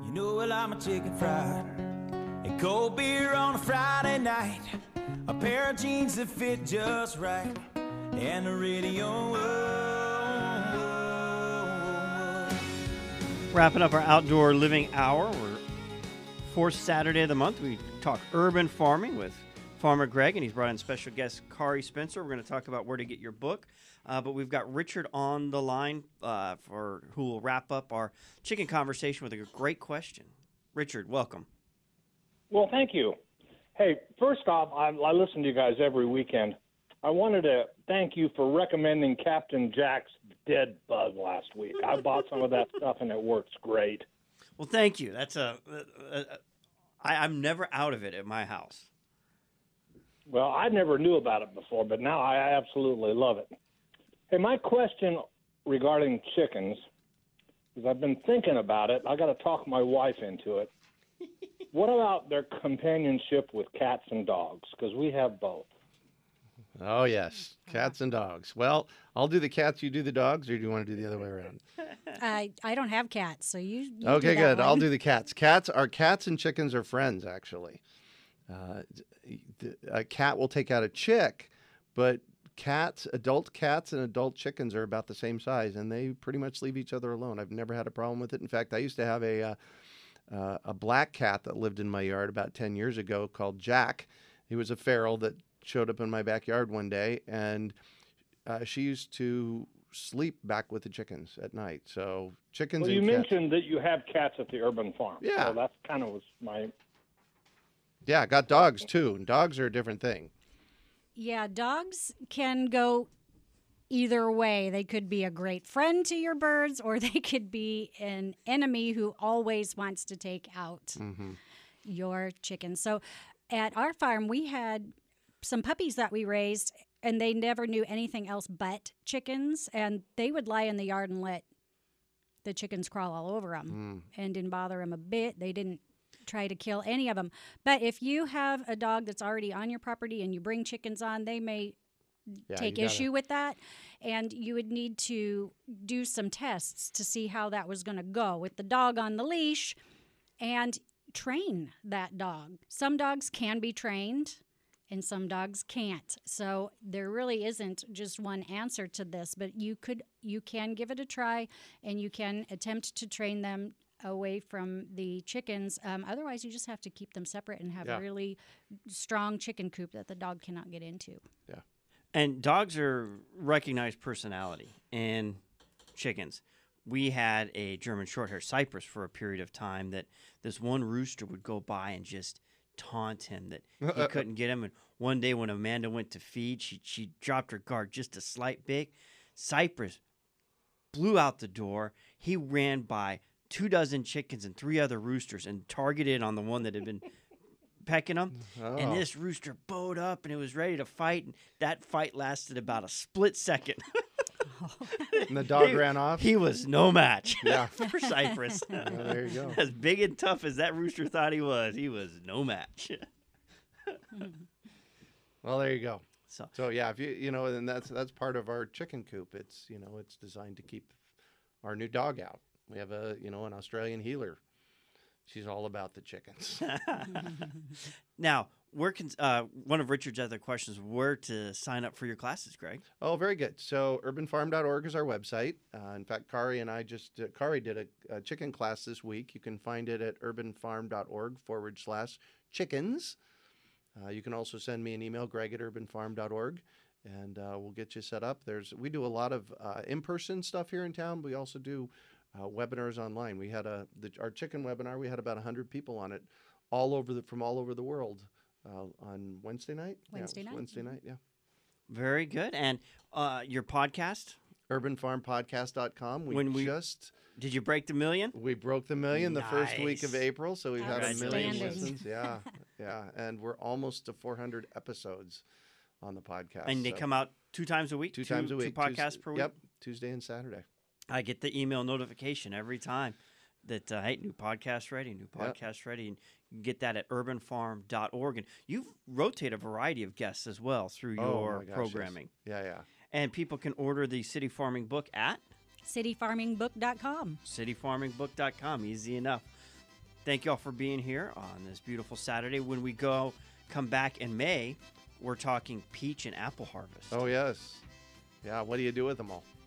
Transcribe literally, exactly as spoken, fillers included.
You know, well, I'm a chicken fried. And cold beer on a Friday night. A pair of jeans that fit just right. And the radio. Wrapping up our outdoor living hour. We're fourth Saturday of the month. We talk urban farming with Farmer Greg, and he's brought in special guest Kari Spencer. We're going to talk about where to get your book. Uh, but we've got Richard on the line uh, for who will wrap up our chicken conversation with a great question. Richard, welcome. Well, thank you. Hey, first off, I, I listen to you guys every weekend. I wanted to thank you for recommending Captain Jack's Dead Bug last week. I bought some of that stuff, and it works great. Well, thank you. That's a, a, a I, I'm never out of it at my house. Well, I never knew about it before, but now I absolutely love it. Hey, my question regarding chickens is I've been thinking about it. I got to talk my wife into it. What about their companionship with cats and dogs? Because we have both. Oh, yes. Cats and dogs. Well, I'll do the cats, you do the dogs, or do you want to do the other way around? I I don't have cats, so you, you Okay, do that good. I'll one. do the cats. Cats are cats and chickens are friends, actually. Uh, a cat will take out a chick, but cats, adult cats and adult chickens are about the same size, and they pretty much leave each other alone. I've never had a problem with it. In fact, I used to have a uh, uh, a black cat that lived in my yard about ten years ago called Jack. He was a feral that showed up in my backyard one day, and uh, she used to sleep back with the chickens at night. So chickens Well, and you cats. mentioned that you have cats at the urban farm. Yeah. So that's kind of was my... Yeah, got dogs too. And dogs are a different thing. Yeah, dogs can go either way. They could be a great friend to your birds, or they could be an enemy who always wants to take out Mm-hmm. your chickens. So at our farm, we had some puppies that we raised, and they never knew anything else but chickens, and they would lie in the yard and let the chickens crawl all over them Mm. and didn't bother them a bit. They didn't try to kill any of them. But if you have a dog that's already on your property and you bring chickens on, they may Yeah, take you gotta- issue with that, and you would need to do some tests to see how that was going to go with the dog on the leash and train that dog. Some dogs can be trained and some dogs can't. So there really isn't just one answer to this, but you could you can give it a try, and you can attempt to train them away from the chickens. Um, otherwise, you just have to keep them separate and have Yeah. a really strong chicken coop that the dog cannot get into. Yeah. And dogs are recognized personality in chickens. We had a German Shorthair Cypress for a period of time that this one rooster would go by and just taunt him that he couldn't get him. And one day when Amanda went to feed, she she dropped her guard just a slight bit. Cypress blew out the door. He ran by two dozen chickens and three other roosters and targeted on the one that had been pecking them. And Oh. this rooster bowed up and it was ready to fight. And that fight lasted about a split second. And the dog He- ran off. He was no match Yeah. for Cypress. Yeah, there you go. As big and tough as that rooster thought he was, he was no match. Well, there you go. So So yeah, if you you know, and that's that's part of our chicken coop. It's you know, it's designed to keep our new dog out. We have a you know an Australian healer. She's all about the chickens. now, where can uh, one of Richard's other questions? Where to sign up for your classes, Greg? Oh, very good. So urban farm dot org is our website. Uh, in fact, Kari and I just, uh, Kari did a, a chicken class this week. You can find it at urban farm dot org forward slash chickens. Uh, you can also send me an email, greg at urban farm dot org, and uh, we'll get you set up. There's We do a lot of uh, in-person stuff here in town. We also do uh, webinars online. We had a the, our chicken webinar. We had about one hundred people on it all over the, from all over the world uh, on Wednesday night. Wednesday yeah, it was night. Wednesday night, yeah. Very good. And uh, your podcast? urban farm podcast dot com. We, When we- just Did you break the million? we broke the million the first week of Nice. April, so we've had a million Outstanding. listens. Yeah, yeah, and we're almost to four hundred episodes on the podcast. And they so come out two times a week? two times a week. Two podcasts Tues- per week? Yep, Tuesday and Saturday. I get the email notification every time that, uh, hey, new podcast ready, new Yep. podcast ready. And you can get that at urban farm dot org. And you've rotated a variety of guests as well through Oh, your my gosh, yes. programming. Yeah, yeah. And people can order the City Farming book at city farming book dot com. city farming book dot com. Easy enough. Thank you all for being here on this beautiful Saturday. When we go come back in May, we're talking peach and apple harvest. Oh, yes. Yeah, what do you do with them all?